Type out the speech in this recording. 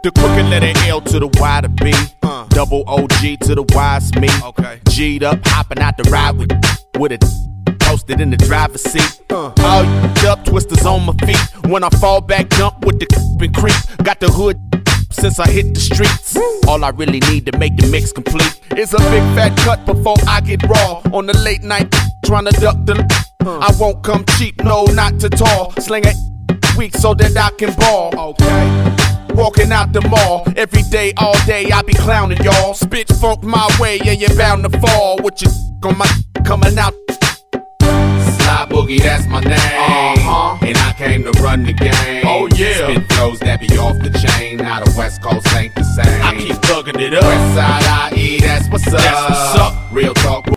The crooked letter L to the Y to B. Double OG to the Y's me. Okay. G'd up, hopping out the ride with it posted in the driver's seat. All up, twisters on my feet. When I fall back, jump with the and creep. Got the hood since I hit the streets. All I really need to make the mix complete is a big fat cut before I get raw. On the late night, trying to duck the I won't come cheap, no, not too tall. Sling a weak so that I can ball. Okay. Walking out the mall, every day, all day, I be clowning y'all. Spit funk my way, yeah, you're bound to fall. With your on my coming out. Sly Boogie, that's my name. And I came to run the game. Oh yeah. Spit flows that be off the chain. Now the West Coast ain't the same. I keep thugging it up. West Side IE, that's what's up. That's what's up. Real talk